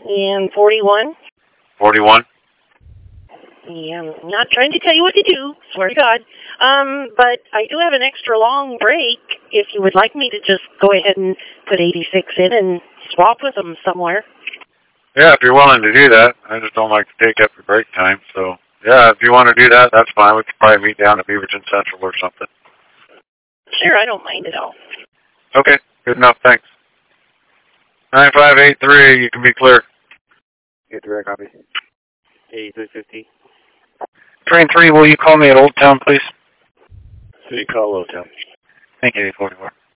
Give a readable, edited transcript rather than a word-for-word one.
And 41? 41. Yeah, I'm not trying to tell you what to do, swear to God. But I do have an extra long break if you would like me to just go ahead and put 86 in and swap with them somewhere. Yeah, if you're willing to do that. I just don't like to take up your break time, so yeah, if you want to do that, that's fine. We could probably meet down at Beaverton Central or something. Sure, I don't mind at all. Okay, good enough, thanks. 9583, you can be clear. Get direct copy. 8350. Train 3, will you call me at Old Town, please? City call Old Town. Thank you, 844.